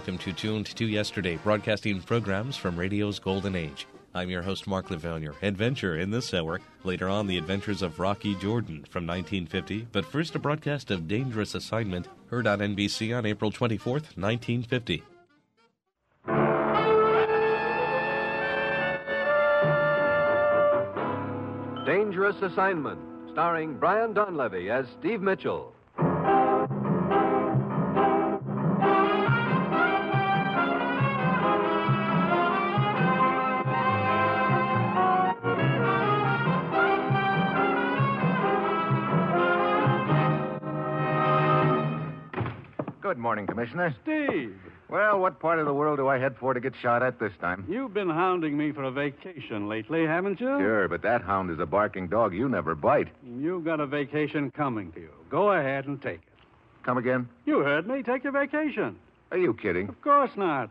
welcome to Tuned to Yesterday, broadcasting programs from radio's golden age. I'm your host, Mark Levonier. Adventure in this hour. Later on, the adventures of Rocky Jordan from 1950. But first, a broadcast of Dangerous Assignment, heard on NBC on April 24th, 1950. Dangerous Assignment, starring Brian Donlevy as Steve Mitchell. Good morning, Commissioner. Steve, Well, what part of the world do I head for to get shot at this time? you've been hounding me for a vacation lately, haven't you? Sure, but that hound is a barking dog you never bite. You've got a vacation coming to you. Go ahead and take it. Come again? You heard me. Take your vacation. Are you kidding? Of course not.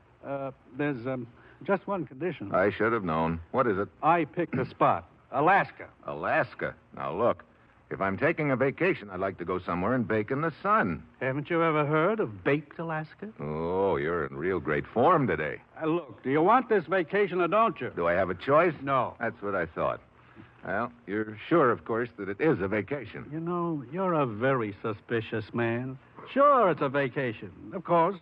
There's just one condition. I should have known. What is it? I picked the spot. Alaska. Alaska. Now, look. If I'm taking a vacation, I'd like to go somewhere and bake in the sun. Haven't you ever heard of baked Alaska? Oh, you're in real great form today. Look, do you want this vacation or don't you? Do I have a choice? No. That's what I thought. Well, you're sure, of course, that it is a vacation. You know, you're a very suspicious man. Sure, it's a vacation. Of course,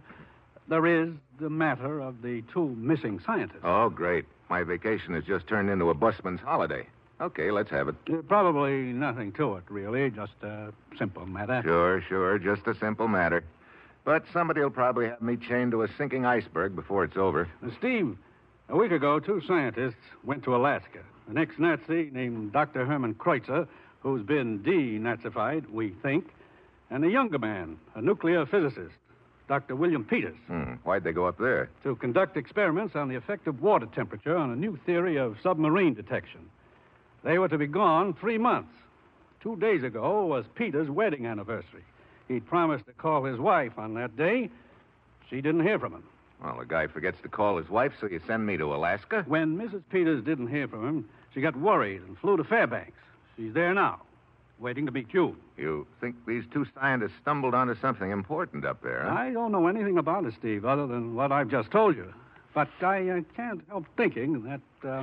there is the matter of the two missing scientists. Oh, great. My vacation has just turned into a busman's holiday. Okay, let's have it. Probably nothing to it, really. Just a simple matter. Sure. Just a simple matter. But somebody will probably have me chained to a sinking iceberg before it's over. Steve, a week ago, two scientists went to Alaska. An ex-Nazi named Dr. Herman Kreutzer, who's been denazified, we think, and a younger man, a nuclear physicist, Dr. William Peters. Why'd they go up there? To conduct experiments on the effect of water temperature on a new theory of submarine detection. They were to be gone 3 months. 2 days ago was Peter's wedding anniversary. He'd promised to call his wife on that day. She didn't hear from him. Well, a guy forgets to call his wife, so you send me to Alaska? When Mrs. Peters didn't hear from him, she got worried and flew to Fairbanks. She's there now, waiting to meet you. You think these two scientists stumbled onto something important up there, huh? I don't know anything about it, Steve, other than what I've just told you. But I can't help thinking that...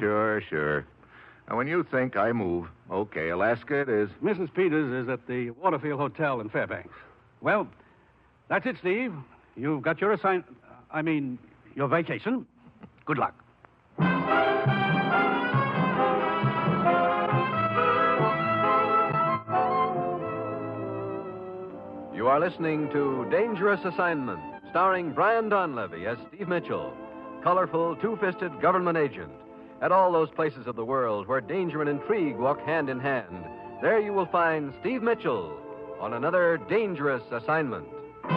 Sure. Now, when you think, I move. Okay, Alaska it is. Mrs. Peters is at the Waterfield Hotel in Fairbanks. Well, that's it, Steve. You've got your your vacation. Good luck. You are listening to Dangerous Assignment, starring Brian Donlevy as Steve Mitchell, colorful, two-fisted government agent. At all those places of the world where danger and intrigue walk hand in hand, there you will find Steve Mitchell on another dangerous assignment.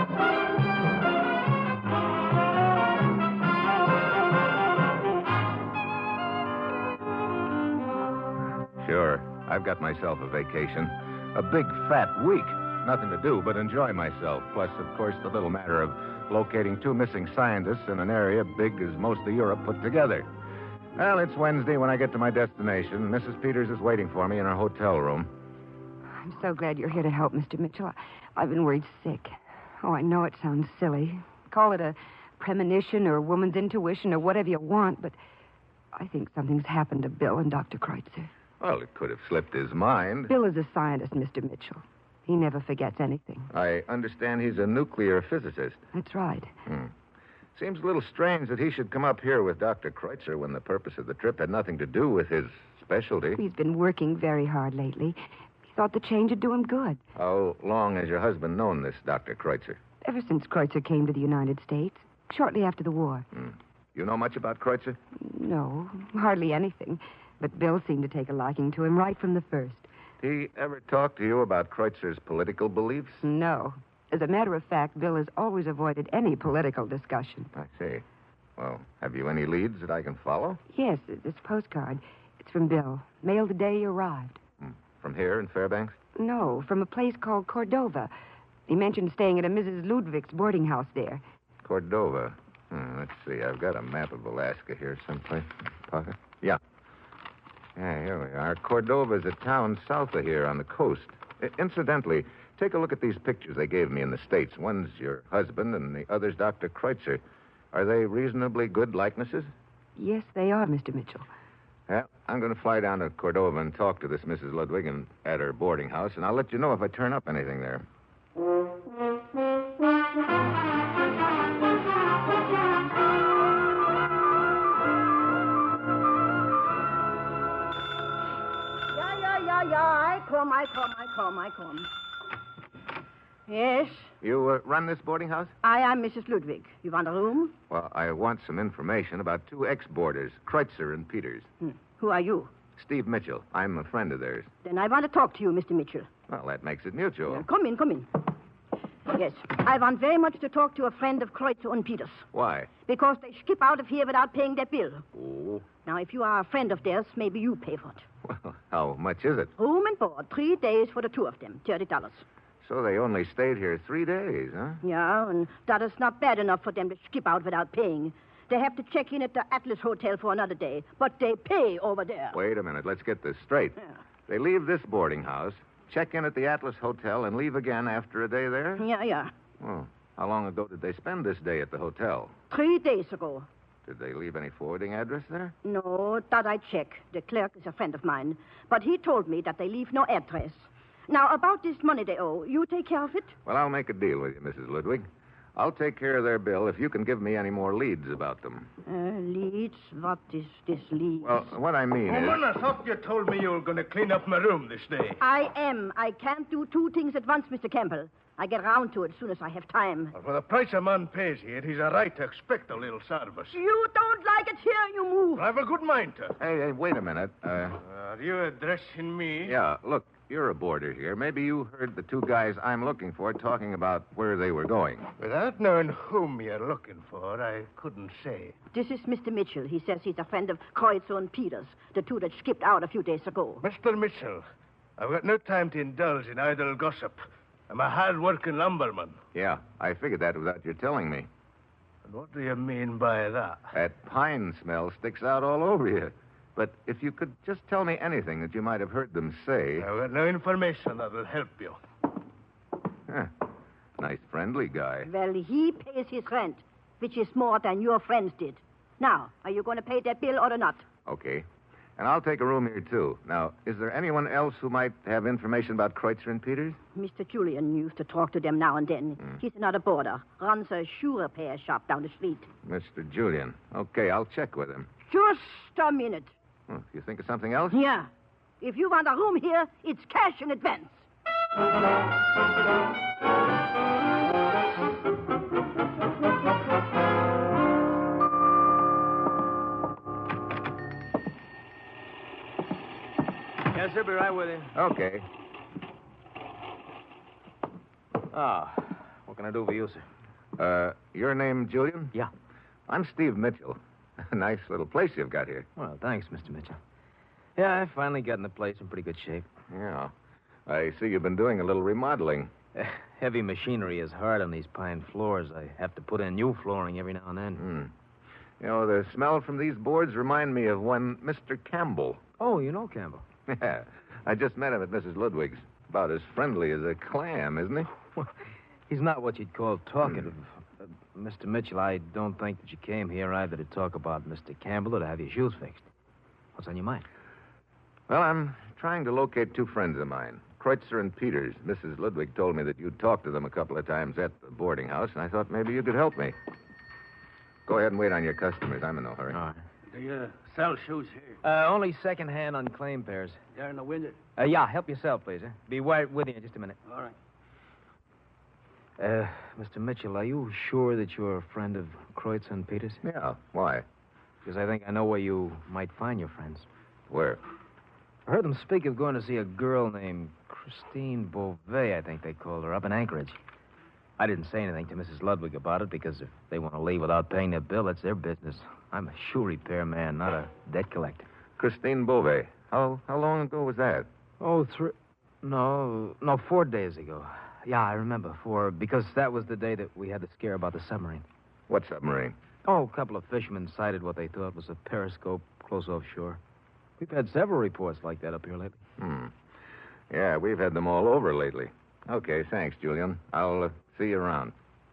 Sure, I've got myself a vacation. A big, fat week. Nothing to do but enjoy myself. Plus, of course, the little matter of locating two missing scientists in an area big as most of Europe put together. Well, it's Wednesday when I get to my destination. Mrs. Peters is waiting for me in her hotel room. I'm so glad you're here to help, Mr. Mitchell. I've been worried sick. Oh, I know it sounds silly. Call it a premonition or a woman's intuition or whatever you want, but I think something's happened to Bill and Dr. Kreutzer. Well, it could have slipped his mind. Bill is a scientist, Mr. Mitchell. He never forgets anything. I understand he's a nuclear physicist. That's right. Seems a little strange that he should come up here with Dr. Kreutzer when the purpose of the trip had nothing to do with his specialty. He's been working very hard lately. He thought the change would do him good. How long has your husband known this Dr. Kreutzer? Ever since Kreutzer came to the United States, shortly after the war. You know much about Kreutzer? No, hardly anything. But Bill seemed to take a liking to him right from the first. He ever talked to you about Kreutzer's political beliefs? No. As a matter of fact, Bill has always avoided any political discussion. I see. Well, have you any leads that I can follow? Yes, this postcard. It's from Bill. Mailed the day he arrived. From here in Fairbanks? No, from a place called Cordova. He mentioned staying at a Mrs. Ludwig's boarding house there. Cordova. Let's see. I've got a map of Alaska here someplace. Pocket? Yeah, here we are. Cordova's a town south of here on the coast. Incidentally, take a look at these pictures they gave me in the States. One's your husband and the other's Dr. Kreutzer. Are they reasonably good likenesses? Yes, they are, Mr. Mitchell. Yeah, I'm going to fly down to Cordova and talk to this Mrs. Ludwig at her boarding house, and I'll let you know if I turn up anything there. Ja, I come. Yes, You run this boarding house? I am Mrs. Ludwig. You want a room? Well, I want some information about two ex-boarders, Kreutzer and Peters. Who are you? Steve Mitchell. I'm a friend of theirs. Then I want to talk to you, Mr. Mitchell. Well, that makes it mutual. Come in. Yes, I want very much to talk to a friend of Kreutzer and Peters. Why? Because they skip out of here without paying their bill. Oh. Now, if you are a friend of theirs, maybe you pay for it. Well, how much is it? Room and board, 3 days for the two of them, $30. So they only stayed here 3 days, huh? Yeah, and that is not bad enough for them to skip out without paying. They have to check in at the Atlas Hotel for another day, but they pay over there. Wait a minute. Let's get this straight. Yeah. They leave this boarding house, check in at the Atlas Hotel, and leave again after a day there? Yeah. Oh. How long ago did they spend this day at the hotel? 3 days ago. Did they leave any forwarding address there? No, that I check. The clerk is a friend of mine. But he told me that they leave no address. Now, about this money they owe, you take care of it? Well, I'll make a deal with you, Mrs. Ludwig. I'll take care of their bill if you can give me any more leads about them. Leads? What is this leads? Well, what I mean is... Woman, I thought you told me you were going to clean up my room this day. I am. I can't do 2 things at once, Mr. Campbell. I get round to it as soon as I have time. Well, for the price a man pays here, he's a right to expect a little service. You don't like it here, you move. Well, I've a good mind to. Hey, wait a minute. Are you addressing me? Yeah, look, you're a boarder here. Maybe you heard the two guys I'm looking for talking about where they were going. Without knowing whom you're looking for, I couldn't say. This is Mr. Mitchell. He says he's a friend of Kreutzer and Peters, the two that skipped out a few days ago. Mr. Mitchell, I've got no time to indulge in idle gossip. I'm a hard-working lumberman. Yeah, I figured that without your telling me. And what do you mean by that? That pine smell sticks out all over you. But if you could just tell me anything that you might have heard them say... I've got no information that will help you. Huh. Nice, friendly guy. Well, he pays his rent, which is more than your friends did. Now, are you going to pay that bill or not? Okay. And I'll take a room here, too. Now, is there anyone else who might have information about Kreutzer and Peters? Mr. Julian used to talk to them now and then. He's another boarder. Runs a shoe repair shop down the street. Mr. Julian. Okay, I'll check with him. Just a minute. Well, you think of something else? Yeah. If you want a room here, it's cash in advance. Yes, sir, be right with you. Okay. What can I do for you, sir? Your name, Julian? Yeah. I'm Steve Mitchell. Nice little place you've got here. Well, thanks, Mr. Mitchell. Yeah, I finally got in the place in pretty good shape. Yeah. I see you've been doing a little remodeling. Heavy machinery is hard on these pine floors. I have to put in new flooring every now and then. You know, the smell from these boards remind me of one Mr. Campbell. Oh, you know Campbell? Yeah. I just met him at Mrs. Ludwig's. About as friendly as a clam, isn't he? Well, he's not what you'd call talkative. Mr. Mitchell, I don't think that you came here either to talk about Mr. Campbell or to have your shoes fixed. What's on your mind? Well, I'm trying to locate two friends of mine, Kreutzer and Peters. Mrs. Ludwig told me that you'd talked to them a couple of times at the boarding house, and I thought maybe you could help me. Go ahead and wait on your customers. I'm in no hurry. All right. Do you sell shoes here? Only second-hand unclaimed pairs. They're in the window. Yeah, help yourself, please. Be right with you in just a minute. All right. Mr. Mitchell, are you sure that you're a friend of Kreutzer and Peters? Yeah, why? Because I think I know where you might find your friends. Where? I heard them speak of going to see a girl named Christine Beauvais, I think they called her, up in Anchorage. I didn't say anything to Mrs. Ludwig about it because if they want to leave without paying their bill, that's their business. I'm a shoe repair man, not a debt collector. Christine Beauvais. How long ago was that? Oh, 4 days ago. Yeah, I remember. Because that was the day that we had the scare about the submarine. What submarine? Oh, a couple of fishermen sighted what they thought was a periscope close offshore. We've had several reports like that up here lately. Yeah, we've had them all over lately. Okay, thanks, Julian. I'll see you around.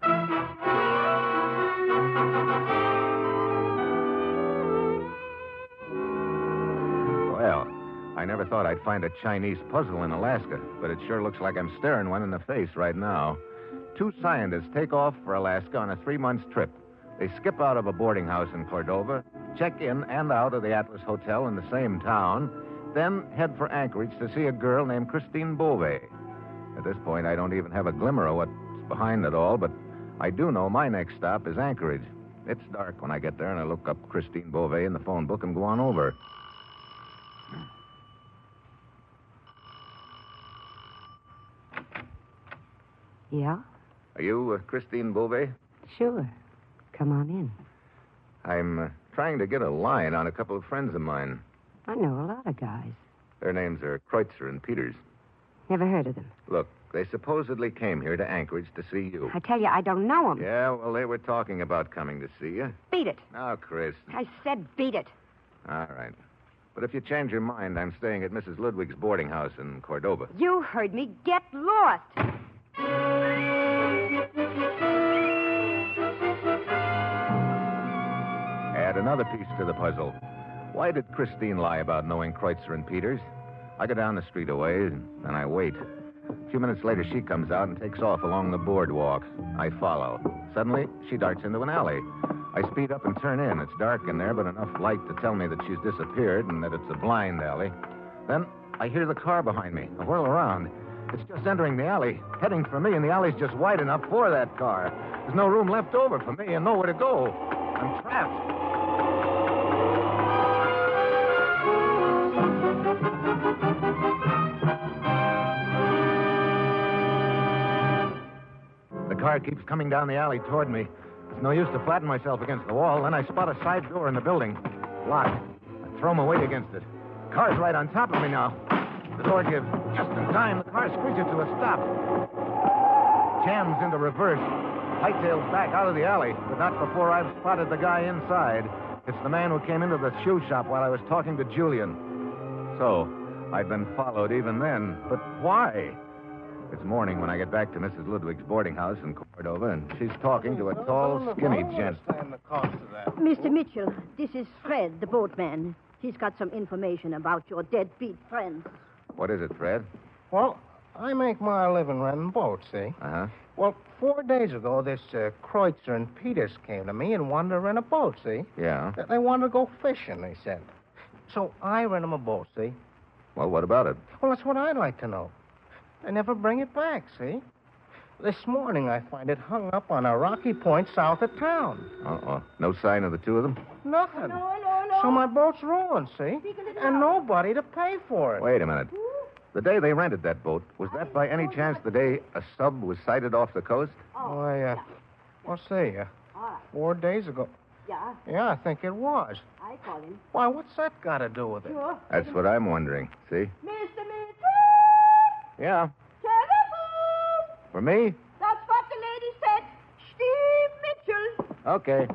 Well, I never thought I'd find a Chinese puzzle in Alaska, but it sure looks like I'm staring one in the face right now. 2 scientists take off for Alaska on a 3-month trip. They skip out of a boarding house in Cordova, check in and out of the Atlas Hotel in the same town, then head for Anchorage to see a girl named Christine Beauvais. At this point, I don't even have a glimmer of what's behind it all, but I do know my next stop is Anchorage. It's dark when I get there, and I look up Christine Beauvais in the phone book and go on over. Yeah? Are you Christine Beauvais? Sure. Come on in. I'm trying to get a line on a couple of friends of mine. I know a lot of guys. Their names are Kreutzer and Peters. Never heard of them. Look, they supposedly came here to Anchorage to see you. I tell you, I don't know them. Yeah, well, they were talking about coming to see you. Beat it. Now, Chris. I said beat it. All right. But if you change your mind, I'm staying at Mrs. Ludwig's boarding house in Cordova. You heard me. Get lost. Add another piece to the puzzle. Why did Christine lie about knowing Kreutzer and Peters? I go down the street a ways, and I wait. A few minutes later, she comes out and takes off along the boardwalk. I follow. Suddenly, she darts into an alley. I speed up and turn in. It's dark in there, but enough light to tell me that she's disappeared and that it's a blind alley. Then I hear the car behind me. I whirl around. It's just entering the alley, heading for me, and the alley's just wide enough for that car. There's no room left over for me and nowhere to go. I'm trapped. The car keeps coming down the alley toward me. It's no use to flatten myself against the wall. Then I spot a side door in the building. Locked. I throw my weight against it. The car's right on top of me now. The door gives. Just in time, the car screeches to a stop. Jams into reverse. Hightails back out of the alley, but not before I've spotted the guy inside. It's the man who came into the shoe shop while I was talking to Julian. So, I'd been followed even then. But why? It's morning when I get back to Mrs. Ludwig's boarding house in Cordova, and she's talking to a tall, skinny gent. Mr. Mitchell, this is Fred, the boatman. He's got some information about your deadbeat friends. What is it, Fred? Well, I make my living running boats, see? Uh-huh. Well, 4 days ago, this Kreutzer and Peters came to me and wanted to rent a boat, see? Yeah. They wanted to go fishing, they said. So I rent them a boat, see? Well, what about it? Well, that's what I'd like to know. They never bring it back, see? This morning, I find it hung up on a rocky point south of town. Uh-oh. No sign of the two of them? Nothing. No. So my boat's ruined, see? And nobody to pay for it. Wait a minute. The day they rented that boat, was that by any chance the day a sub was sighted off the coast? Why, well, see, 4 days ago. Yeah, Yeah, I think it was. I call him. Why, what's that got to do with it? Sure. That's what I'm wondering. See? Mr. Mitchell! Yeah. Telephone! For me? That's what the lady said. Steve Mitchell. Okay.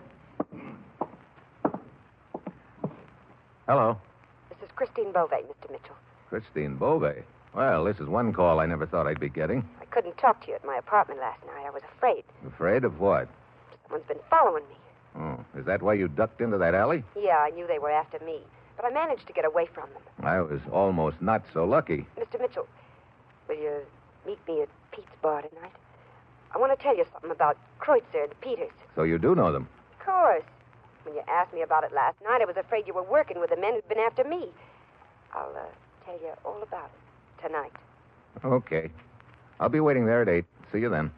Hello. This is Christine Beauvais, Mr. Mitchell. Christine Beauvais. Well, this is one call I never thought I'd be getting. I couldn't talk to you at my apartment last night. I was afraid. Afraid of what? Someone's been following me. Oh, is that why you ducked into that alley? Yeah, I knew they were after me. But I managed to get away from them. I was almost not so lucky. Mr. Mitchell, will you meet me at Pete's bar tonight? I want to tell you something about Kreutzer and Peters. So you do know them? Of course. When you asked me about it last night, I was afraid you were working with the men who'd been after me. I'll tell you all about it tonight. Okay. I'll be waiting there at 8. See you then.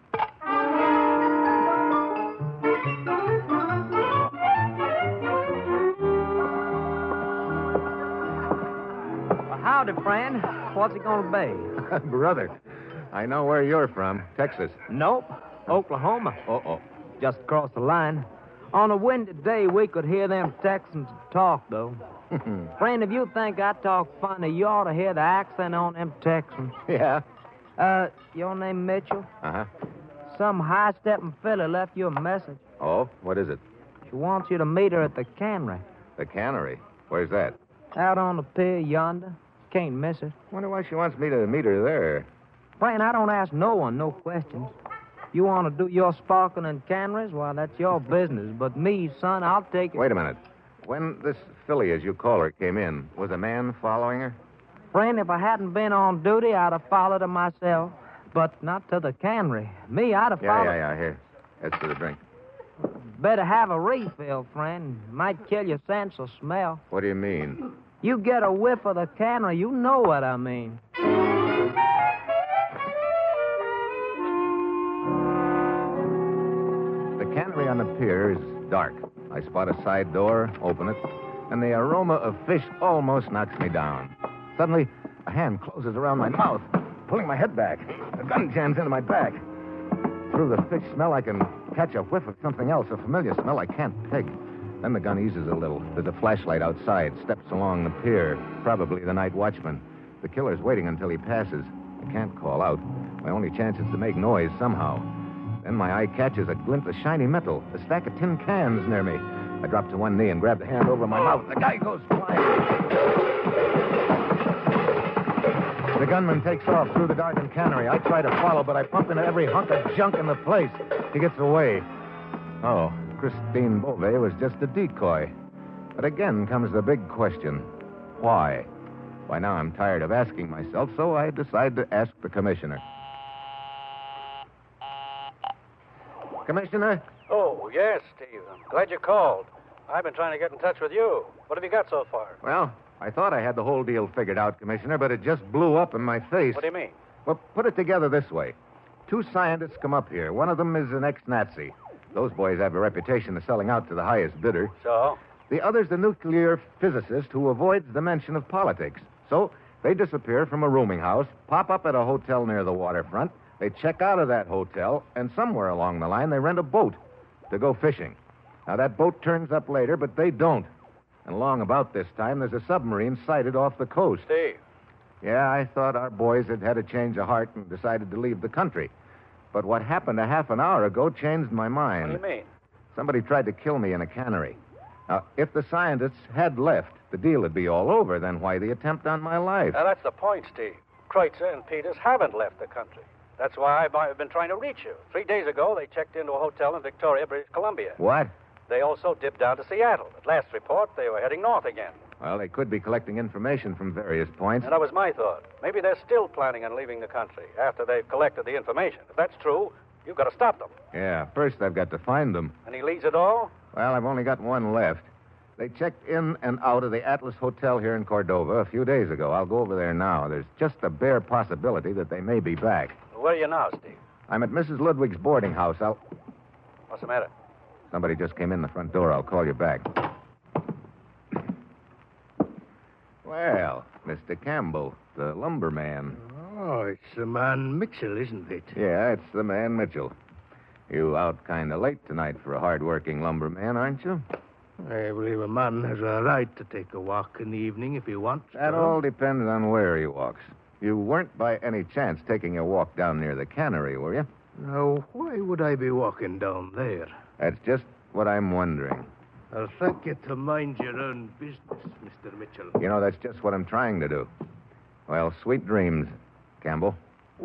Well, howdy, friend. What's it going to be? Brother, I know where you're from. Texas. Nope. Oklahoma. Uh-oh. Just across the line. On a windy day, we could hear them Texans talk, though. Friend, if you think I talk funny, you ought to hear the accent on them Texans. Yeah? Your name Mitchell? Uh-huh. Some high-stepping fella left you a message. Oh, what is it? She wants you to meet her at the cannery. The cannery. Where's that? Out on the pier yonder. can't miss it. Wonder why she wants me to meet her there. Friend, I don't ask no one no questions. You want to do your sparkling and canneries? Well, that's your business. But me, son, I'll take it. Wait a minute. When this filly, as you call her, came in, was a man following her? Friend, if I hadn't been on duty, I'd have followed her myself. But not to the cannery. Me, I'd have followed... Yeah. Here. That's for the drink. Better have a refill, friend. Might kill your sense of smell. What do you mean? You get a whiff of the cannery, you know what I mean. The cannery on the pier is dark. I spot a side door, open it, and the aroma of fish almost knocks me down. Suddenly, a hand closes around my mouth, pulling my head back. A gun jams into my back. Through the fish smell, I can catch a whiff of something else, a familiar smell I can't peg. Then the gun eases a little. There's a flashlight outside, steps along the pier, probably the night watchman. The killer's waiting until he passes. I can't call out. My only chance is to make noise somehow. Then my eye catches a glint of shiny metal, a stack of tin cans near me. I drop to one knee and grab the hand over my mouth. The guy goes flying. The gunman takes off through the darkened cannery. I try to follow, but I bump into every hunk of junk in the place. He gets away. Oh, Christine Beauvais was just a decoy. But again comes the big question. Why? By now I'm tired of asking myself, so I decide to ask the commissioner. Commissioner? Oh, yes, Steve. I'm glad you called. I've been trying to get in touch with you. What have you got so far? Well, I thought I had the whole deal figured out, Commissioner, but it just blew up in my face. What do you mean? Well, put it together this way. 2 scientists come up here. One of them is an ex-Nazi. Those boys have a reputation of selling out to the highest bidder. So? The other's the nuclear physicist who avoids the mention of politics. So they disappear from a rooming house, pop up at a hotel near the waterfront. They check out of that hotel, and somewhere along the line, they rent a boat to go fishing. Now, that boat turns up later, but they don't. And along about this time, there's a submarine sighted off the coast. Steve. Yeah, I thought our boys had had a change of heart and decided to leave the country. But what happened a half an hour ago changed my mind. What do you mean? Somebody tried to kill me in a cannery. Now, if the scientists had left, the deal would be all over. Then why the attempt on my life? Now, that's the point, Steve. Kreutzer and Peters haven't left the country. That's why I've been trying to reach you. 3 days ago, they checked into a hotel in Victoria, British Columbia. What? They also dipped down to Seattle. At last report, they were heading north again. Well, they could be collecting information from various points. And that was my thought. Maybe they're still planning on leaving the country after they've collected the information. If that's true, you've got to stop them. Yeah, first I've got to find them. Any leads at all? Well, I've only got one left. They checked in and out of the Atlas Hotel here in Cordova a few days ago. I'll go over there now. There's just a bare possibility that they may be back. Where are you now, Steve? I'm at Mrs. Ludwig's boarding house. What's the matter? Somebody just came in the front door. I'll call you back. Well, Mr. Campbell, the lumberman. Oh, it's the man Mitchell, isn't it? Yeah, it's the man Mitchell. You out kind of late tonight for a hard-working lumberman, aren't you? I believe a man has a right to take a walk in the evening if he wants to. That all depends on where he walks. You weren't by any chance taking a walk down near the cannery, were you? Now, why would I be walking down there? That's just what I'm wondering. I'll thank you to mind your own business, Mr. Mitchell. You know, that's just what I'm trying to do. Well, sweet dreams, Campbell.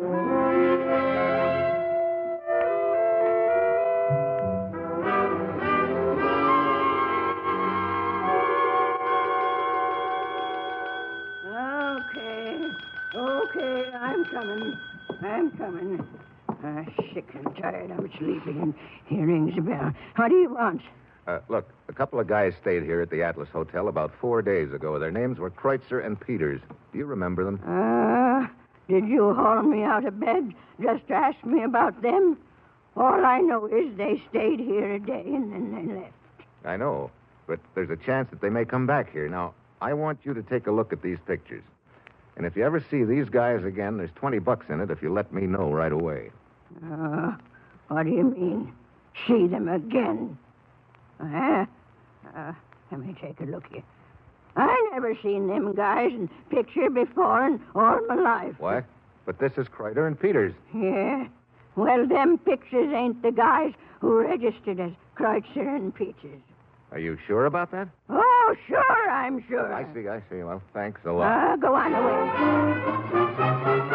Okay, I'm coming. Sick and tired. I'm sleeping, and here rings a bell. What do you want? Look, a couple of guys stayed here at the Atlas Hotel about 4 days ago. Their names were Kreutzer and Peters. Do you remember them? Did you haul me out of bed just to ask me about them? All I know is they stayed here a day and then they left. I know, but there's a chance that they may come back here. Now, I want you to take a look at these pictures. And if you ever see these guys again, there's $20 in it if you let me know right away. What do you mean? See them again? Let me take a look here. I never seen them guys in picture before in all my life. What? But this is Kreutzer and Peters. Yeah? Well, them pictures ain't the guys who registered as Kreutzer and Peters. Are you sure about that? Oh, sure, I'm sure. I see. Well, thanks a lot. Go on away.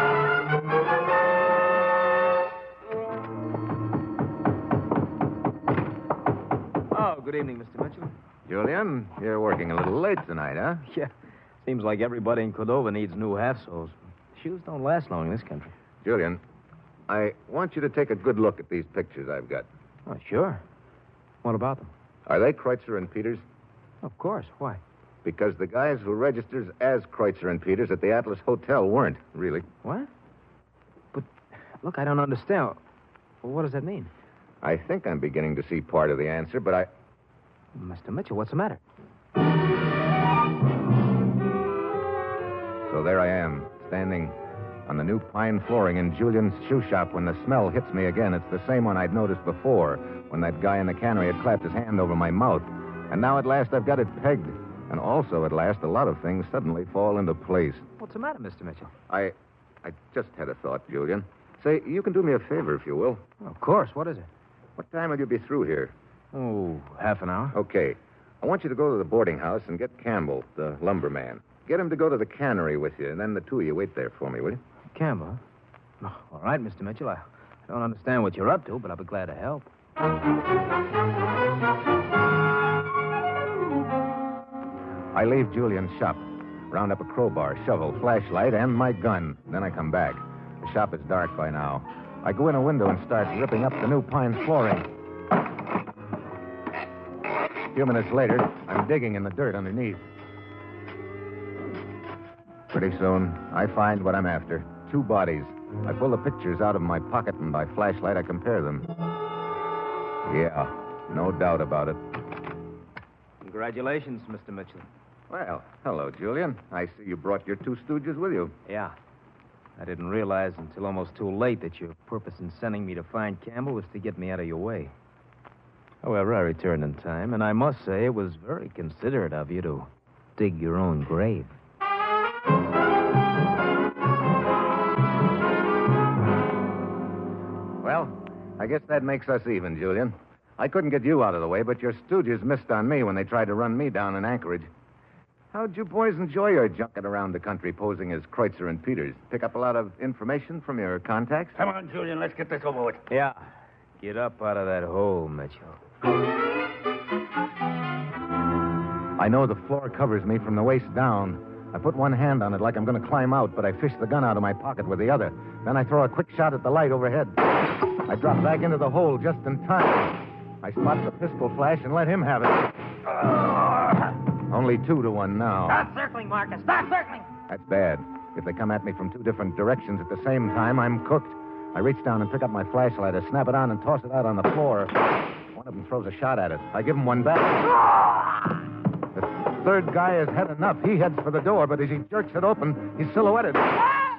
Oh, good evening, Mr. Mitchell. Julian, you're working a little late tonight, huh? Yeah. Seems like everybody in Cordova needs new half-soles. Shoes don't last long in this country. Julian, I want you to take a good look at these pictures I've got. Oh, sure. What about them? Are they Kreutzer and Peters? Of course. Why? Because the guys who registered as Kreutzer and Peters at the Atlas Hotel weren't, really. What? But, look, I don't understand. What does that mean? I think I'm beginning to see part of the answer, but I... Mr. Mitchell, what's the matter? So there I am, standing on the new pine flooring in Julian's shoe shop when the smell hits me again. It's the same one I'd noticed before, when that guy in the cannery had clapped his hand over my mouth. And now at last I've got it pegged. And also at last a lot of things suddenly fall into place. What's the matter, Mr. Mitchell? I just had a thought, Julian. Say, you can do me a favor if you will. Of course. What is it? What time will you be through here? Oh, half an hour. Okay. I want you to go to the boarding house and get Campbell, the lumberman. Get him to go to the cannery with you, and then the two of you wait there for me, will you? Campbell? Huh? Oh, all right, Mr. Mitchell. I don't understand what you're up to, but I'll be glad to help. I leave Julian's shop, round up a crowbar, shovel, flashlight, and my gun. Then I come back. The shop is dark by now. I go in a window and start ripping up the new pine flooring. A few minutes later, I'm digging in the dirt underneath. Pretty soon, I find what I'm after. 2 bodies. I pull the pictures out of my pocket, and by flashlight, I compare them. Yeah, no doubt about it. Congratulations, Mr. Mitchell. Well, hello, Julian. I see you brought your 2 stooges with you. Yeah. I didn't realize until almost too late that your purpose in sending me to find Campbell was to get me out of your way. However, I returned in time, and I must say it was very considerate of you to dig your own grave. Well, I guess that makes us even, Julian. I couldn't get you out of the way, but your stooges missed on me when they tried to run me down in Anchorage. How'd you boys enjoy your junket around the country posing as Kreutzer and Peters? Pick up a lot of information from your contacts? Come on, Julian, let's get this over with. Yeah. Get up out of that hole, Mitchell. I know the floor covers me from the waist down. I put one hand on it like I'm going to climb out, but I fish the gun out of my pocket with the other. Then I throw a quick shot at the light overhead. I drop back into the hole just in time. I spot the pistol flash and let him have it. Only 2-1 now. Start circling, Marcus. Start circling. That's bad. If they come at me from 2 different directions at the same time, I'm cooked. I reach down and pick up my flashlight. I snap it on and toss it out on the floor. One of them throws a shot at it. I give him one back. The third guy has had enough. He heads for the door, but as he jerks it open, he's silhouetted. I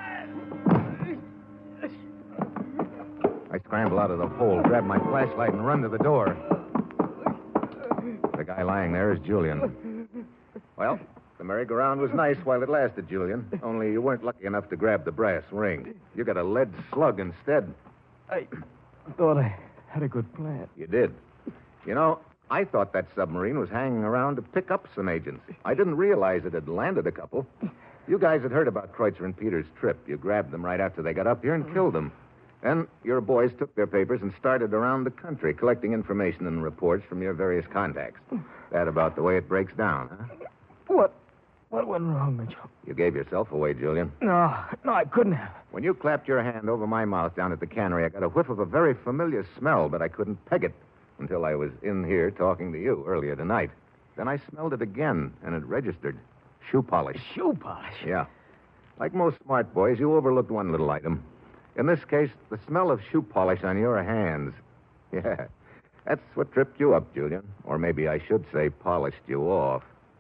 scramble out of the hole, grab my flashlight, and run to the door. The guy lying there is Julian. Well, the merry-go-round was nice while it lasted, Julian. Only you weren't lucky enough to grab the brass ring. You got a lead slug instead. I thought I had a good plan. You did. You know, I thought that submarine was hanging around to pick up some agents. I didn't realize it had landed a couple. You guys had heard about Kreutzer and Peters' trip. You grabbed them right after they got up here and killed them. Then your boys took their papers and started around the country collecting information and reports from your various contacts. That about the way it breaks down, huh? What went wrong, Mitchell? You gave yourself away, Julian. No, I couldn't have. When you clapped your hand over my mouth down at the cannery, I got a whiff of a very familiar smell, but I couldn't peg it until I was in here talking to you earlier tonight. Then I smelled it again, and it registered. Shoe polish. Shoe polish? Yeah. Like most smart boys, you overlooked one little item. In this case, the smell of shoe polish on your hands. Yeah. That's what tripped you up, Julian. Or maybe I should say polished you off.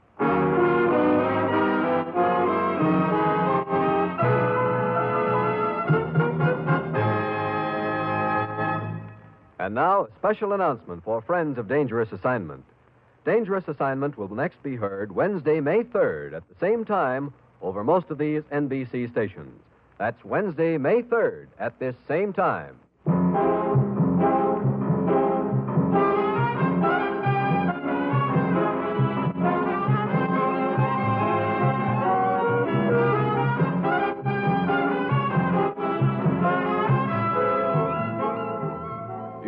And now, a special announcement for friends of Dangerous Assignment. Dangerous Assignment will next be heard Wednesday, May 3rd at the same time over most of these NBC stations. That's Wednesday, May 3rd at this same time.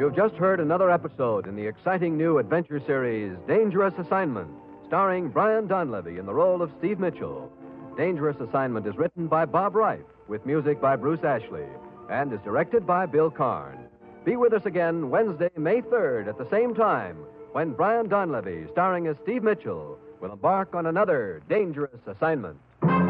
You've just heard another episode in the exciting new adventure series, Dangerous Assignment, starring Brian Donlevy in the role of Steve Mitchell. Dangerous Assignment is written by Bob Reif, with music by Bruce Ashley, and is directed by Bill Karn. Be with us again Wednesday, May 3rd at the same time, when Brian Donlevy, starring as Steve Mitchell, will embark on another Dangerous Assignment.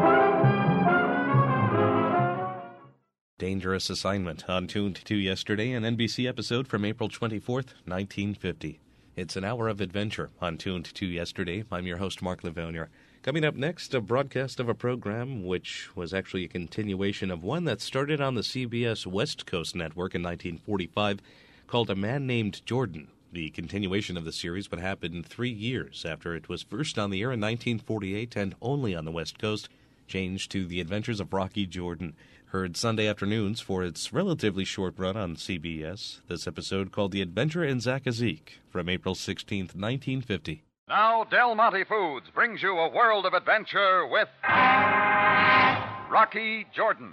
Dangerous Assignment on Tuned to Yesterday, an NBC episode from April 24th, 1950. It's an hour of adventure on Tuned to Yesterday. I'm your host, Mark Livonier. Coming up next, a broadcast of a program which was actually a continuation of one that started on the CBS West Coast network in 1945 called A Man Named Jordan. The continuation of the series would happen 3 years after it was first on the air in 1948 and only on the West Coast, changed to The Adventures of Rocky Jordan. Heard Sunday afternoons for its relatively short run on CBS. This episode called The Adventure in Zackazeek from April 16th, 1950. Now, Del Monte Foods brings you a world of adventure with Rocky Jordan.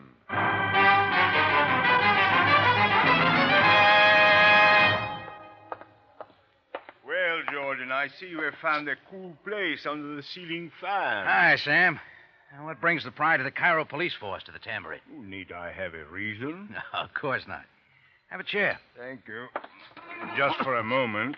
Well, Jordan, I see you have found a cool place under the ceiling fan. Hi, Sam. Now, what brings the pride of the Cairo police force to the Tambourine? Need I have a reason? No, of course not. Have a chair. Thank you. Just for a moment.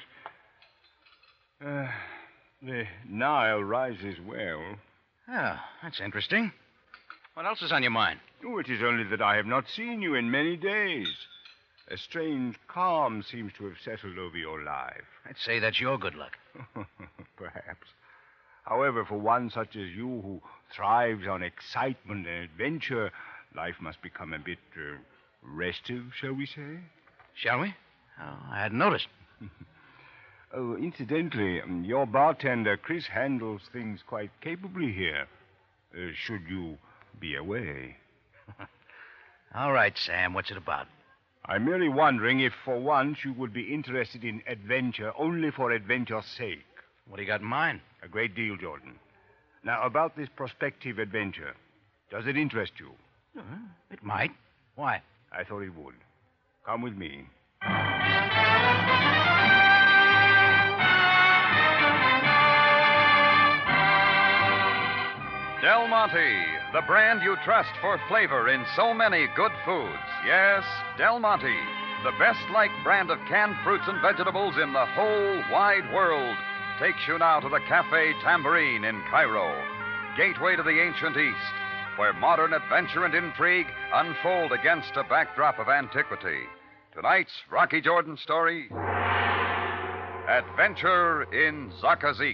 The Nile rises well. Oh, that's interesting. What else is on your mind? Oh, it is only that I have not seen you in many days. A strange calm seems to have settled over your life. I'd say that's your good luck. Perhaps. However, for one such as you who thrives on excitement and adventure, life must become a bit restive, shall we say? Shall we? Oh, I hadn't noticed. Oh, incidentally, your bartender, Chris, handles things quite capably here. Should you be away. All right, Sam. What's it about? I'm merely wondering if, for once, you would be interested in adventure only for adventure's sake. What do you got in mind? A great deal, Jordan. Now, about this prospective adventure, does it interest you? It might. Why? I thought it would. Come with me. Del Monte, the brand you trust for flavor in so many good foods. Yes, Del Monte, the best-liked brand of canned fruits and vegetables in the whole wide world, takes you now to the Cafe Tambourine in Cairo, gateway to the ancient East, where modern adventure and intrigue unfold against a backdrop of antiquity. Tonight's Rocky Jordan story, Adventure in Zackazeek.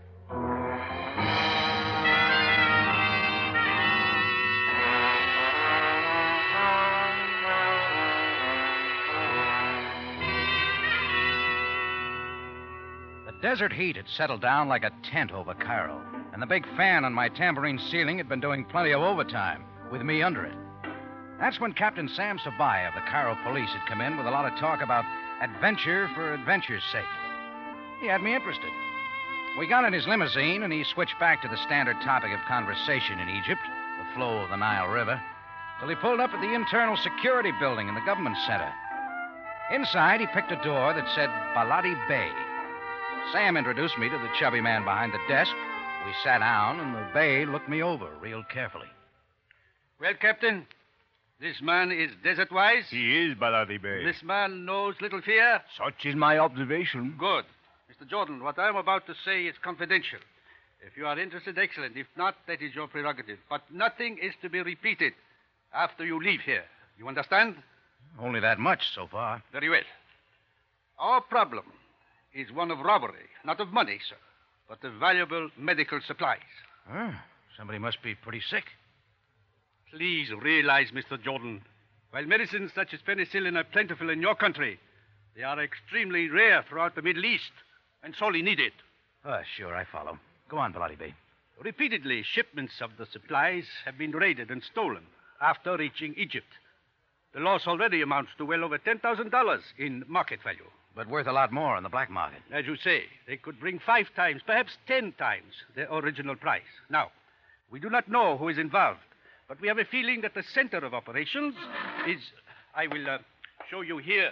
The desert heat had settled down like a tent over Cairo, and the big fan on my tambourine ceiling had been doing plenty of overtime, with me under it. That's when Captain Sam Sabai of the Cairo police had come in with a lot of talk about adventure for adventure's sake. He had me interested. We got in his limousine, and he switched back to the standard topic of conversation in Egypt, the flow of the Nile River, till he pulled up at the internal security building in the government center. Inside, he picked a door that said Baladi Bey. Sam introduced me to the chubby man behind the desk. We sat down, and the Bey looked me over real carefully. Well, Captain, this man is desert-wise? He is, Baladi Bey. This man knows little fear? Such is my observation. Good. Mr. Jordan, what I'm about to say is confidential. If you are interested, excellent. If not, that is your prerogative. But nothing is to be repeated after you leave here. You understand? Only that much so far. Very well. Our problem is one of robbery, not of money, sir, but of valuable medical supplies. Somebody must be pretty sick. Please realize, Mr. Jordan, while medicines such as penicillin are plentiful in your country, they are extremely rare throughout the Middle East and sorely needed. Sure, I follow. Go on, Baladi Bey. Repeatedly, shipments of the supplies have been raided and stolen after reaching Egypt. The loss already amounts to well over $10,000 in market value. But worth a lot more on the black market. As you say, they could bring 5 times, perhaps 10 times their original price. Now, we do not know who is involved, but we have a feeling that the center of operations is... I will show you here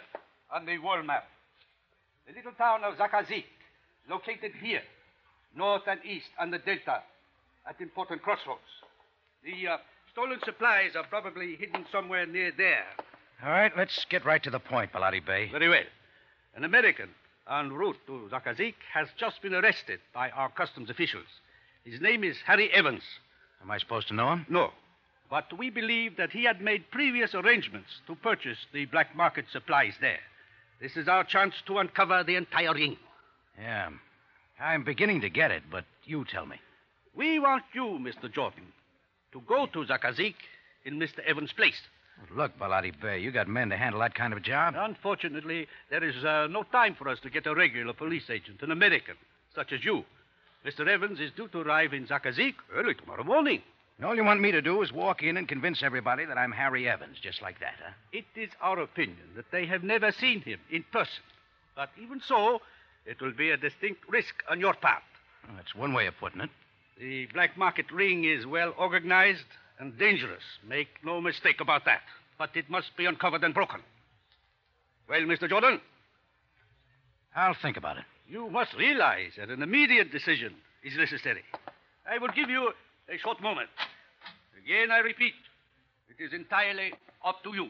on the world map. The little town of Zakazik, located here, north and east on the delta, at important crossroads. The stolen supplies are probably hidden somewhere near there. All right, let's get right to the point, Baladi Bey. Very well. An American en route to Zakazik has just been arrested by our customs officials. His name is Harry Evans. Am I supposed to know him? No. But we believe that he had made previous arrangements to purchase the black market supplies there. This is our chance to uncover the entire ring. Yeah. I'm beginning to get it, but you tell me. We want you, Mr. Jordan, to go to Zakazik in Mr. Evans' place. Look, Baladi Bey, you got men to handle that kind of a job? Unfortunately, there is no time for us to get a regular police agent, an American, such as you. Mr. Evans is due to arrive in Zakazik early tomorrow morning. All you want me to do is walk in and convince everybody that I'm Harry Evans, just like that, huh? It is our opinion that they have never seen him in person. But even so, it will be a distinct risk on your part. Well, that's one way of putting it. The black market ring is well organized and dangerous. Make no mistake about that. But it must be uncovered and broken. Well, Mr. Jordan? I'll think about it. You must realize that an immediate decision is necessary. I will give you a short moment. Again, I repeat, it is entirely up to you.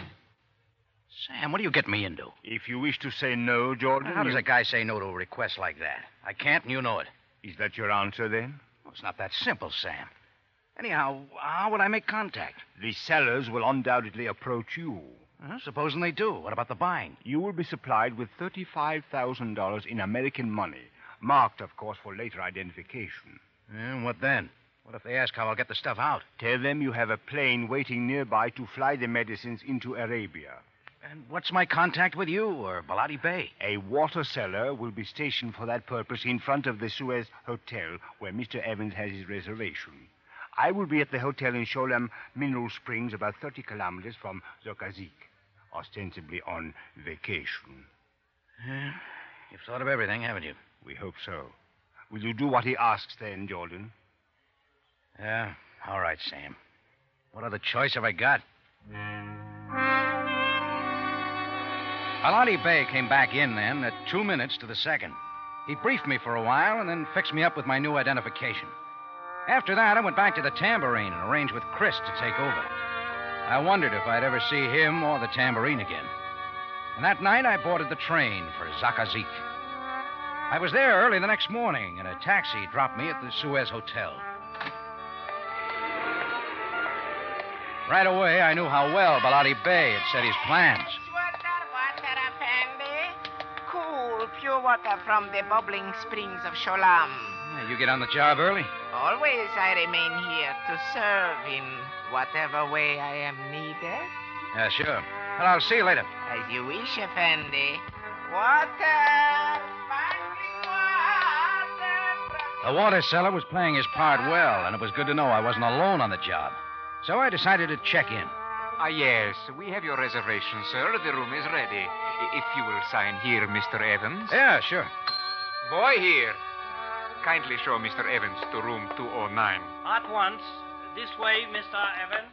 Sam, what do you get me into? If you wish to say no, Jordan... How does a guy say no to a request like that? I can't, and you know it. Is that your answer, then? Well, it's not that simple, Sam. Anyhow, how would I make contact? The sellers will undoubtedly approach you. Supposing they do. What about the buying? You will be supplied with $35,000 in American money, marked, of course, for later identification. And what then? What if they ask how I'll get the stuff out? Tell them you have a plane waiting nearby to fly the medicines into Arabia. And what's my contact with you or Baladi Bey? A water seller will be stationed for that purpose in front of the Suez Hotel, where Mr. Evans has his reservation. I will be at the hotel in Sholam Mineral Springs, about 30 kilometers from Zakazik, ostensibly on vacation. You've thought of everything, haven't you? We hope so. Will you do what he asks then, Jordan? Yeah, all right, Sam. What other choice have I got? Baladi Bey came back in then at 2 minutes to the second. He briefed me for a while and then fixed me up with my new identification. After that, I went back to the Tambourine and arranged with Chris to take over. I wondered if I'd ever see him or the Tambourine again. And that night, I boarded the train for Zakazik. I was there early the next morning, and a taxi dropped me at the Suez Hotel. Right away, I knew how well Baladi Bey had set his plans. Cool, pure water from the bubbling springs of Sholam. You get on the job early? Always I remain here to serve in whatever way I am needed. Yeah, sure. Well, I'll see you later. As you wish, Effendi. Water! The water seller was playing his part well, and it was good to know I wasn't alone on the job. So I decided to check in. Yes, we have your reservation, sir. The room is ready. If you will sign here, Mr. Evans. Yeah, sure. Boy here. Kindly show Mr. Evans to room 209. At once. This way, Mr. Evans.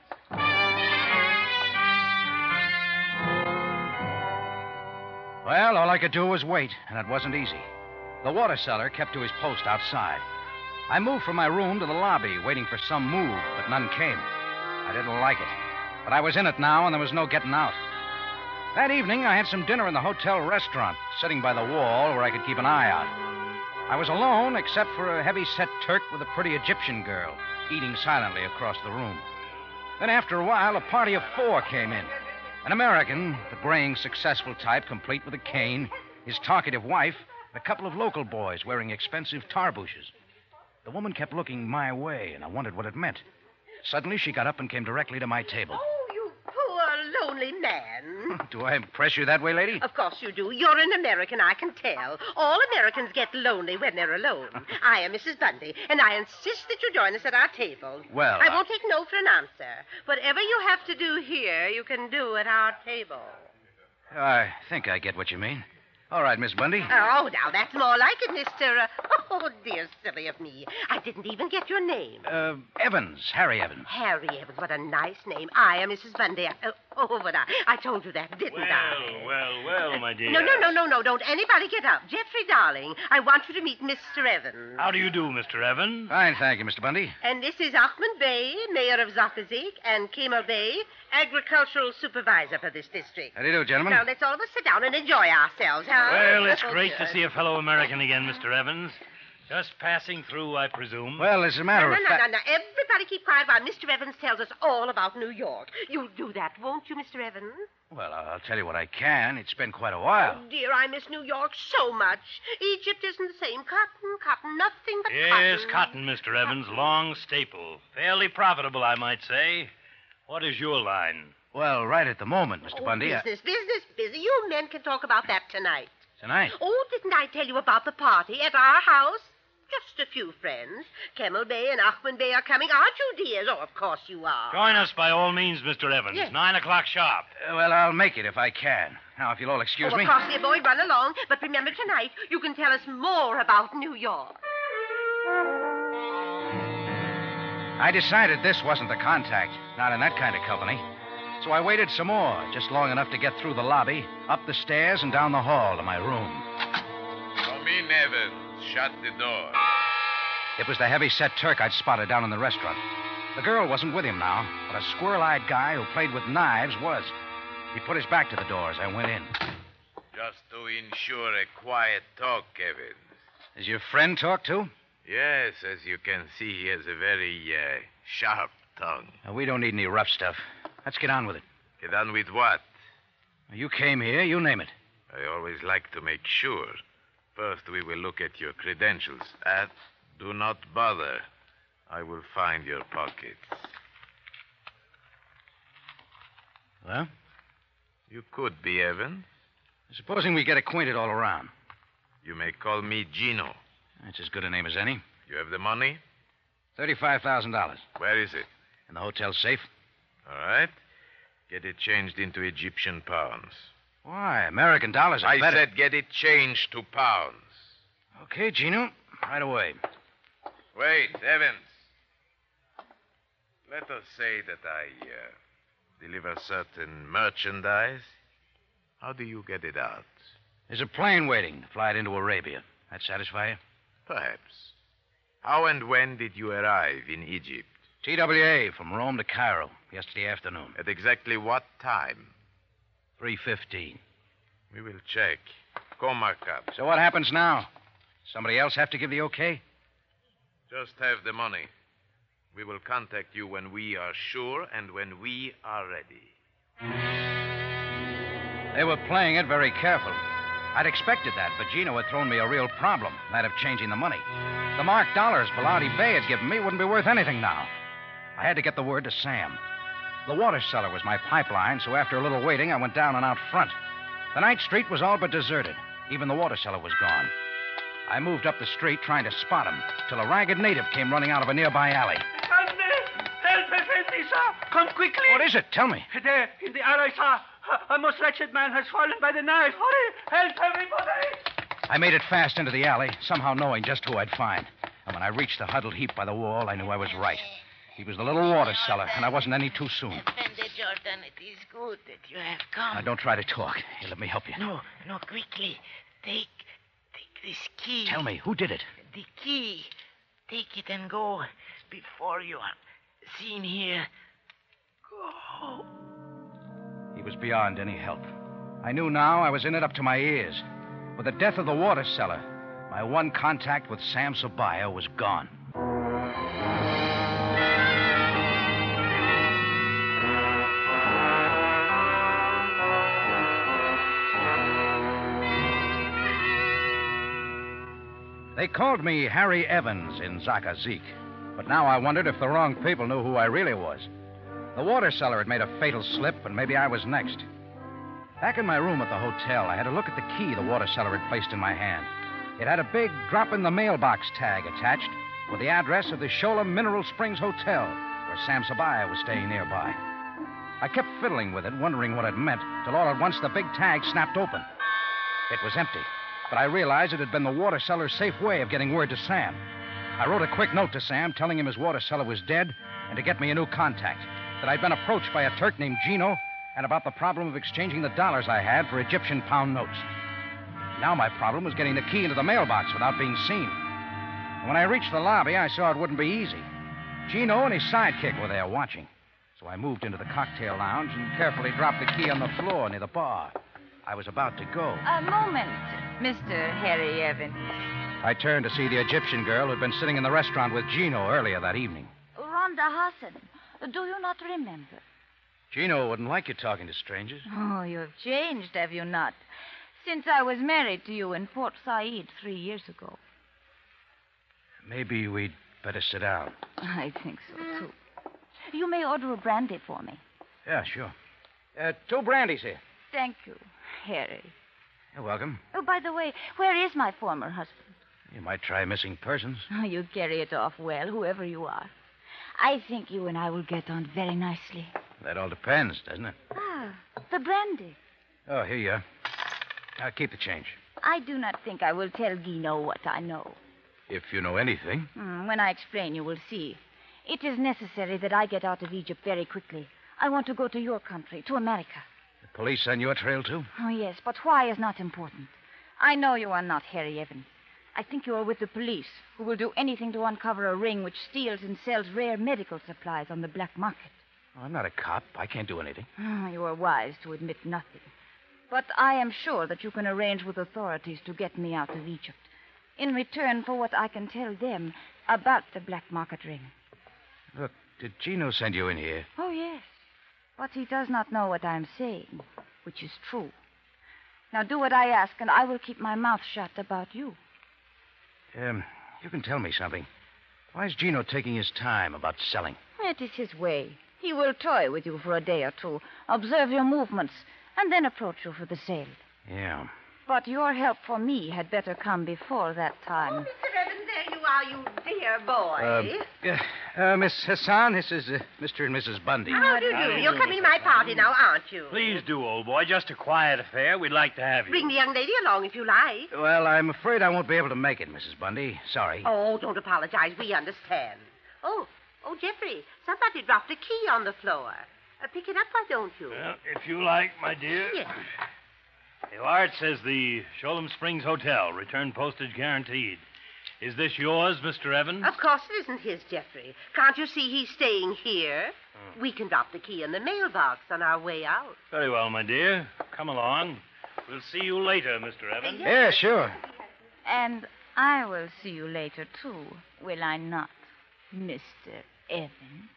Well, all I could do was wait, and it wasn't easy. The water seller kept to his post outside. I moved from my room to the lobby, waiting for some move, but none came. I didn't like it. But I was in it now, and there was no getting out. That evening, I had some dinner in the hotel restaurant, sitting by the wall where I could keep an eye out. I was alone, except for a heavy-set Turk with a pretty Egyptian girl, eating silently across the room. Then after a while, a party of 4 came in. An American, the graying, successful type, complete with a cane, his talkative wife, and a couple of local boys wearing expensive tarbushes. The woman kept looking my way, and I wondered what it meant. Suddenly, she got up and came directly to my table. Oh, you poor, lonely man. Do I impress you that way, lady? Of course you do. You're an American, I can tell. All Americans get lonely when they're alone. I am Mrs. Bundy, and I insist that you join us at our table. Well, I won't take no for an answer. Whatever you have to do here, you can do at our table. I think I get what you mean. All right, Miss Bundy. Oh, now that's more like it, Mr. Oh, dear, silly of me. I didn't even get your name. Evans. Harry Evans. Harry Evans, what a nice name. I am Mrs. Bundy. Oh, but I told you that, didn't I? Well, my dear. No. Don't anybody get up. Jeffrey, darling, I want you to meet Mr. Evans. How do you do, Mr. Evans? Fine, thank you, Mr. Bundy. And this is Ahmed Bey, mayor of Zakhazik, and Kemal Bey, agricultural supervisor for this district. How do you do, gentlemen? Now, let's all of us sit down and enjoy ourselves, huh? Well, it's great Okay. to see a fellow American again, Mr. Evans. Just passing through, I presume. Well, as a matter No. of fact... Everybody keep quiet while Mr. Evans tells us all about New York. You'll do that, won't you, Mr. Evans? Well, I'll tell you what I can. It's been quite a while. Oh, dear, I miss New York so much. Egypt isn't the same. Cotton, nothing but Yes, cotton. cotton, Mr. Evans. Long staple. Fairly profitable, I might say. What is your line? Well, right at the moment, Mr. Bundy. Business. You men can talk about that tonight. Tonight? Oh, didn't I tell you about the party at our house? Just a few friends. Kemal Bey and Ahmed Bey are coming. Aren't you, dears? Oh, of course you are. Join us by all means, Mr. Evans. Yes. 9 o'clock sharp. Well, I'll make it if I can. Now, if you'll all excuse me. Of course, dear boy, run along. But remember, tonight, you can tell us more about New York. I decided this wasn't the contact. Not in that kind of company. So I waited some more, just long enough to get through the lobby, up the stairs, and down the hall to my room. Come in, Evans. Shut the door. It was the heavy-set Turk I'd spotted down in the restaurant. The girl wasn't with him now, but a squirrel-eyed guy who played with knives was. He put his back to the door as I went in. Just to ensure a quiet talk, Evans. Is your friend talk too? Yes, as you can see, he has a very sharp tongue. Now, we don't need any rough stuff. Let's get on with it. Get on with what? You came here, you name it. I always like to make sure. First, we will look at your credentials. Do not bother. I will find your pockets. Well? You could be Evans. Supposing we get acquainted all around. You may call me Gino. That's as good a name as any. You have the money? $35,000. Where is it? In the hotel safe. All right. Get it changed into Egyptian pounds. Why? American dollars are I better. said get it changed to pounds. Okay, Gino. Right away. Wait, Evans. Let us say that I deliver certain merchandise. How do you get it out? There's a plane waiting to fly it into Arabia. That satisfy you? Perhaps. How and when did you arrive in Egypt? TWA from Rome to Cairo yesterday afternoon. At exactly what time? 3:15. We will check. Go, Markup. So what happens now? Somebody else have to give the okay? Just have the money. We will contact you when we are sure and when we are ready. They were playing it very careful. I'd expected that, but Gino had thrown me a real problem, that of changing the money. The marked dollars Bellotti Bay had given me wouldn't be worth anything now. I had to get the word to Sam. The water cellar was my pipeline, so after a little waiting, I went down and out front. The night street was all but deserted. Even the water cellar was gone. I moved up the street trying to spot him, till a ragged native came running out of a nearby alley. Help, Effendi, sir. Come quickly. What is it? Tell me. There, in the alley, sir. A most wretched man has fallen by the knife. Hurry, help everybody. I made it fast into the alley, somehow knowing just who I'd find. And when I reached the huddled heap by the wall, I knew I was right. He was the little water cellar, and I wasn't any too soon. Effendi Jordan, it is good that you have come. Now, don't try to talk. Here, let me help you. No, quickly. Take this key. Tell me, who did it? The key. Take it and go before you are seen here. Go. He was beyond any help. I knew now I was in it up to my ears. With the death of the water cellar, my one contact with Sam Sabaya was gone. They called me Harry Evans in Zakhazik, but now I wondered if the wrong people knew who I really was. The water cellar had made a fatal slip, and maybe I was next. Back in my room at the hotel, I had a look at the key the water cellar had placed in my hand. It had a big drop-in-the-mailbox tag attached with the address of the Shola Mineral Springs Hotel, where Sam Sabaya was staying nearby. I kept fiddling with it, wondering what it meant, till all at once the big tag snapped open. It was empty, but I realized it had been the water cellar's safe way of getting word to Sam. I wrote a quick note to Sam telling him his water cellar was dead and to get me a new contact, that I'd been approached by a Turk named Gino and about the problem of exchanging the dollars I had for Egyptian pound notes. Now my problem was getting the key into the mailbox without being seen. And when I reached the lobby, I saw it wouldn't be easy. Gino and his sidekick were there watching. So I moved into the cocktail lounge and carefully dropped the key on the floor near the bar. I was about to go. A moment, Mr. Harry Evans. I turned to see the Egyptian girl who'd been sitting in the restaurant with Gino earlier that evening. Rhonda Hassan, do you not remember? Gino wouldn't like you talking to strangers. Oh, you've changed, have you not? Since I was married to you in Port Said 3 years ago. Maybe we'd better sit down. I think so, too. You may order a brandy for me. Yeah, sure. 2 brandies here. Thank you, Harry. You're welcome. Oh, by the way, where is my former husband? You might try missing persons. Oh, you carry it off well, whoever you are. I think you and I will get on very nicely. That all depends, doesn't it? Ah, the brandy. Oh, here you are. Keep the change. I do not think I will tell Gino what I know. If you know anything. When I explain, you will see. It is necessary that I get out of Egypt very quickly. I want to go to your country, to America. The police on your trail, too? Oh, yes, but why is not important. I know you are not Harry Evans. I think you are with the police, who will do anything to uncover a ring which steals and sells rare medical supplies on the black market. Oh, I'm not a cop. I can't do anything. Oh, you are wise to admit nothing. But I am sure that you can arrange with authorities to get me out of Egypt, in return for what I can tell them about the black market ring. Look, did Gino send you in here? Oh, yes. But he does not know what I'm saying, which is true. Now do what I ask, and I will keep my mouth shut about you. You can tell me something. Why is Gino taking his time about selling? It is his way. He will toy with you for a day or two, observe your movements, and then approach you for the sale. Yeah. But your help for me had better come before that time. Oh, Mr. Evans, there you are, you dear boy. Miss Hassan, this is Mr. and Mrs. Bundy. How do you do? You're coming to my party now, aren't you? Please do, old boy. Just a quiet affair. We'd like to have you. Bring the young lady along if you like. Well, I'm afraid I won't be able to make it, Mrs. Bundy. Sorry. Oh, don't apologize. We understand. Oh, Jeffrey, somebody dropped a key on the floor. Pick it up, why don't you? Well, if you like, my dear. Yes. Here you are. It says the Sholem Springs Hotel. Return postage guaranteed. Is this yours, Mr. Evans? Of course it isn't his, Jeffrey. Can't you see he's staying here? We can drop the key in the mailbox on our way out. Very well, my dear. Come along. We'll see you later, Mr. Evans. Yeah, sure. And I will see you later, too, will I not, Mr. Evans?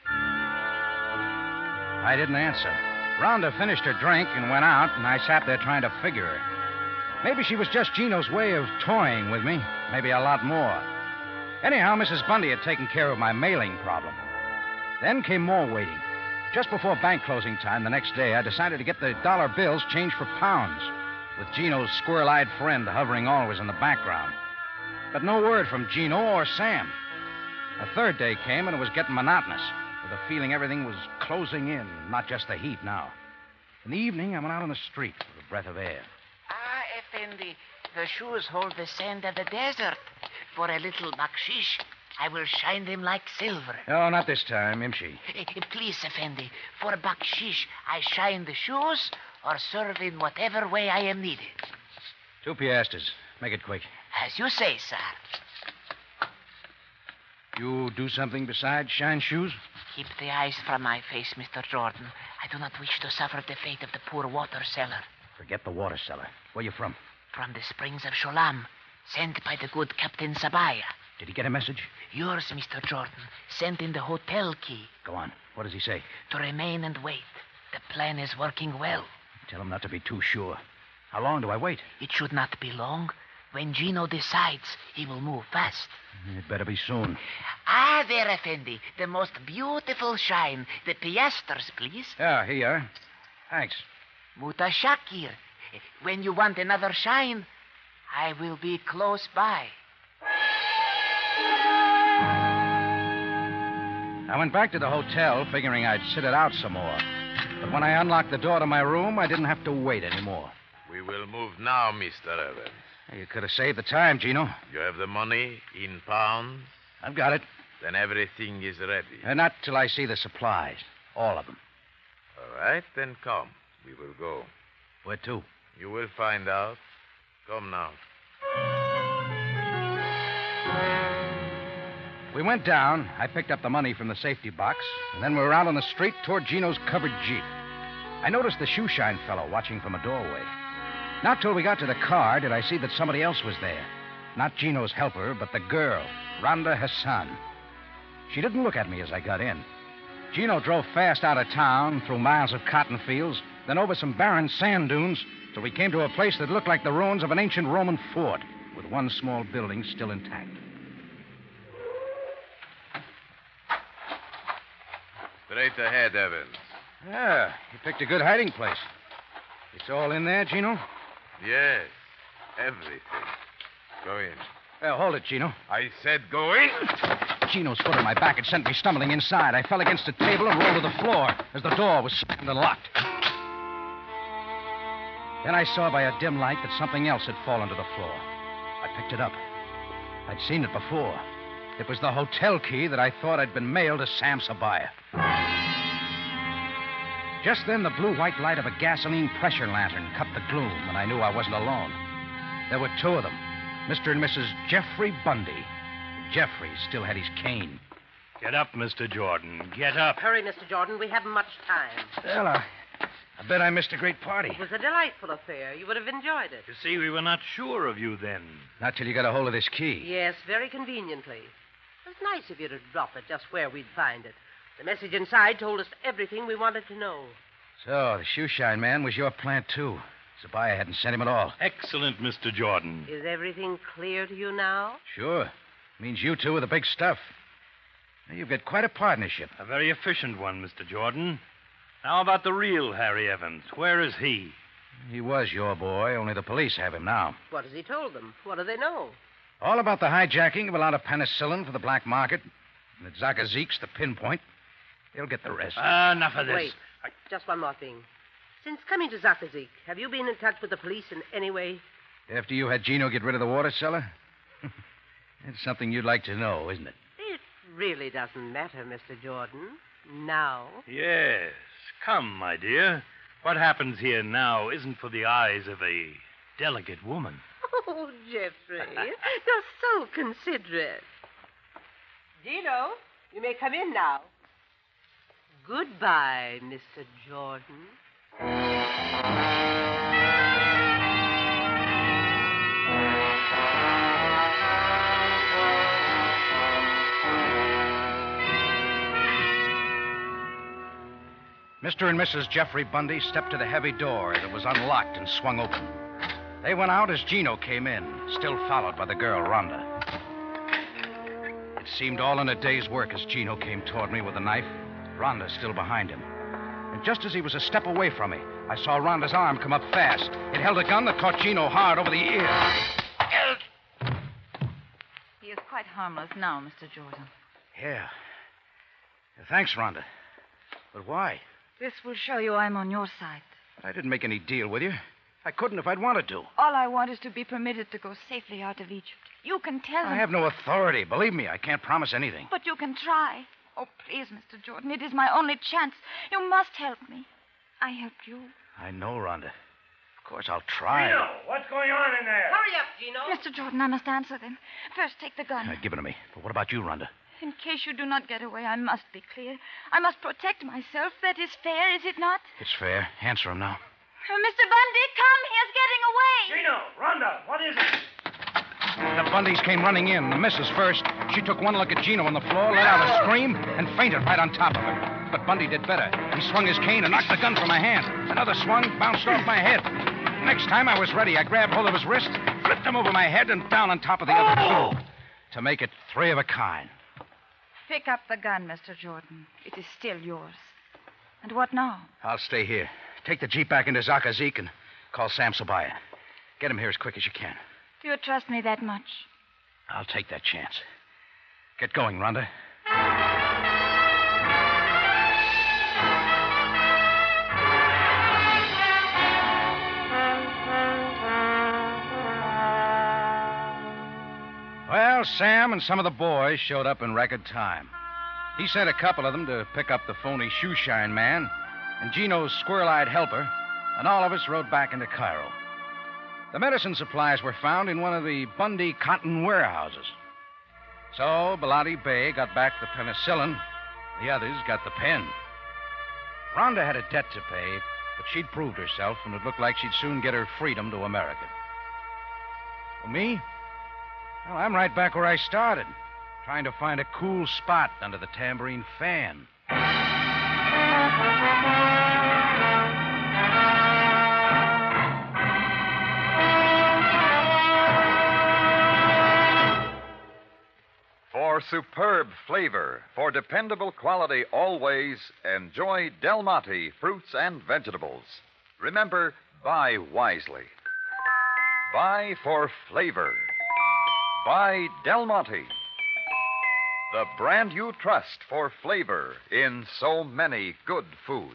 I didn't answer. Rhonda finished her drink and went out, and I sat there trying to figure her. Maybe she was just Gino's way of toying with me. Maybe a lot more. Anyhow, Mrs. Bundy had taken care of my mailing problem. Then came more waiting. Just before bank closing time the next day, I decided to get the dollar bills changed for pounds, with Gino's squirrel-eyed friend hovering always in the background. But no word from Gino or Sam. The third day came, and it was getting monotonous, with a feeling everything was closing in, not just the heat now. In the evening, I went out on the street for a breath of air. Effendi, the shoes hold the sand of the desert. For a little bakshish, I will shine them like silver. Oh, not this time, Imshi. Please, Effendi, for bakshish, I shine the shoes or serve in whatever way I am needed. 2 piastres. Make it quick. As you say, sir. You do something besides shine shoes? Keep the eyes from my face, Mr. Jordan. I do not wish to suffer the fate of the poor water seller. Forget the water cellar. Where you from? From the springs of Sholam, sent by the good Captain Sabaya. Did he get a message? Yours, Mr. Jordan, sent in the hotel key. Go on. What does he say? To remain and wait. The plan is working well. Tell him not to be too sure. How long do I wait? It should not be long. When Gino decides, he will move fast. It better be soon. Ah, there, Effendi. The most beautiful shine. The piastres, please. Yeah, here you are. Thanks. Mutashakir. When you want another shine, I will be close by. I went back to the hotel, figuring I'd sit it out some more. But when I unlocked the door to my room, I didn't have to wait anymore. We will move now, Mr. Evans. You could have saved the time, Gino. You have the money in pounds? I've got it. Then everything is ready. Not till I see the supplies. All of them. All right, then come. We will go. Where to? You will find out. Come now. We went down. I picked up the money from the safety box, and then we were out on the street toward Gino's covered Jeep. I noticed the shoeshine fellow watching from a doorway. Not till we got to the car did I see that somebody else was there. Not Gino's helper, but the girl, Rhonda Hassan. She didn't look at me as I got in. Gino drove fast out of town, through miles of cotton fields, then over some barren sand dunes, till we came to a place that looked like the ruins of an ancient Roman fort, with one small building still intact. Straight ahead, Evans. Yeah, you picked a good hiding place. It's all in there, Gino? Yes, everything. Go in. Well, hold it, Gino. I said go in. Gino's foot on my back had sent me stumbling inside. I fell against a table and rolled to the floor as the door was slammed and locked. Then I saw by a dim light that something else had fallen to the floor. I picked it up. I'd seen it before. It was the hotel key that I thought had been mailed to Sam Sabaya. Just then, the blue-white light of a gasoline pressure lantern cut the gloom, and I knew I wasn't alone. There were two of them, Mr. and Mrs. Jeffrey Bundy. Jeffrey still had his cane. Get up, Mr. Jordan. Get up. Hurry, Mr. Jordan. We haven't much time. Well, I bet I missed a great party. It was a delightful affair. You would have enjoyed it. You see, we were not sure of you then. Not till you got a hold of this key. Yes, very conveniently. It was nice of you to drop it just where we'd find it. The message inside told us everything we wanted to know. So, the shoeshine man was your plant, too. Sabaya hadn't sent him at all. Excellent, Mr. Jordan. Is everything clear to you now? Sure. Means you two are the big stuff. Now, you've got quite a partnership. A very efficient one, Mr. Jordan. Now about the real Harry Evans. Where is he? He was your boy, only the police have him now. What has he told them? What do they know? All about the hijacking of a lot of penicillin for the black market. And that Zakazik's the pinpoint. They'll get the rest. Enough of this. Wait. Just one more thing. Since coming to Zakazik, have you been in touch with the police in any way? After you had Gino get rid of the water cellar? That's something you'd like to know, isn't it? It really doesn't matter, Mr. Jordan. Now. Yes. Come, my dear. What happens here now isn't for the eyes of a delicate woman. Oh, Jeffrey, you're so considerate. Gino, you may come in now. Goodbye, Mr. Jordan. Mr. and Mrs. Jeffrey Bundy stepped to the heavy door that was unlocked and swung open. They went out as Gino came in, still followed by the girl, Rhonda. It seemed all in a day's work as Gino came toward me with a knife, Rhonda still behind him. And just as he was a step away from me, I saw Rhonda's arm come up fast. It held a gun that caught Gino hard over the ear. He is quite harmless now, Mr. Jordan. Yeah. Thanks, Rhonda. But why? This will show you I'm on your side. I didn't make any deal with you. I couldn't if I'd wanted to. All I want is to be permitted to go safely out of Egypt. You can tell them. I have no authority. Believe me, I can't promise anything. But you can try. Oh, please, Mr. Jordan. It is my only chance. You must help me. I helped you. I know, Rhonda. Of course, I'll try. Gino, what's going on in there? Hurry up, Gino. Mr. Jordan, I must answer them. First, take the gun. Give it to me. But what about you, Rhonda? In case you do not get away, I must be clear. I must protect myself. That is fair, is it not? It's fair. Answer him now. Mr. Bundy, come. He is getting away. Gino, Rhonda, what is it? The Bundys came running in. The missus first. She took one look at Gino on the floor, let out a scream, and fainted right on top of him. But Bundy did better. He swung his cane and knocked the gun from my hand. Another swung, bounced off my head. Next time I was ready, I grabbed hold of his wrist, flipped him over my head, and down on top of the other two. To make it three of a kind. Pick up the gun, Mr. Jordan. It is still yours. And what now? I'll stay here. Take the Jeep back into Zakazik and call Sam Sabaya. Get him here as quick as you can. Do you trust me that much? I'll take that chance. Get going, Rhonda. Well, Sam and some of the boys showed up in record time. He sent a couple of them to pick up the phony shoeshine man, and Gino's squirrel-eyed helper, and all of us rode back into Cairo. The medicine supplies were found in one of the Bundy cotton warehouses. So Bellotti Bey got back the penicillin. The others got the pen. Rhonda had a debt to pay, but she'd proved herself, and it looked like she'd soon get her freedom to America. For me, well, I'm right back where I started, trying to find a cool spot under the tambourine fan. For superb flavor, for dependable quality always, enjoy Del Monte fruits and vegetables. Remember, buy wisely. Buy for flavor. Buy Del Monte, the brand you trust for flavor in so many good foods.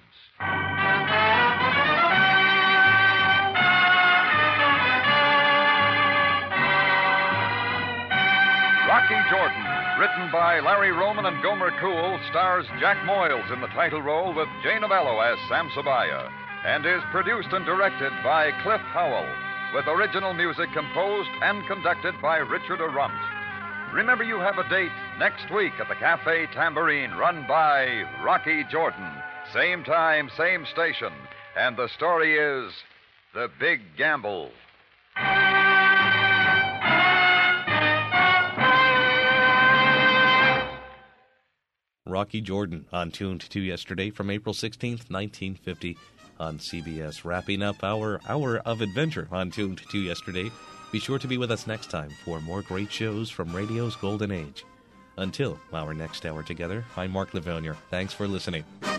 Rocky Jordan, written by Larry Roman and Gomer Cool, stars Jack Moyles in the title role with Jay Novello as Sam Sabaya, and is produced and directed by Cliff Howell, with original music composed and conducted by Richard Arunt. Remember, you have a date next week at the Cafe Tambourine, run by Rocky Jordan. Same time, same station. And the story is The Big Gamble. Rocky Jordan on Tuned to Yesterday from April 16th, 1950 on CBS. Wrapping up our hour of adventure on Tuned to Yesterday. Be sure to be with us next time for more great shows from radio's golden age. Until our next hour together, I'm Mark Lavergne. Thanks for listening.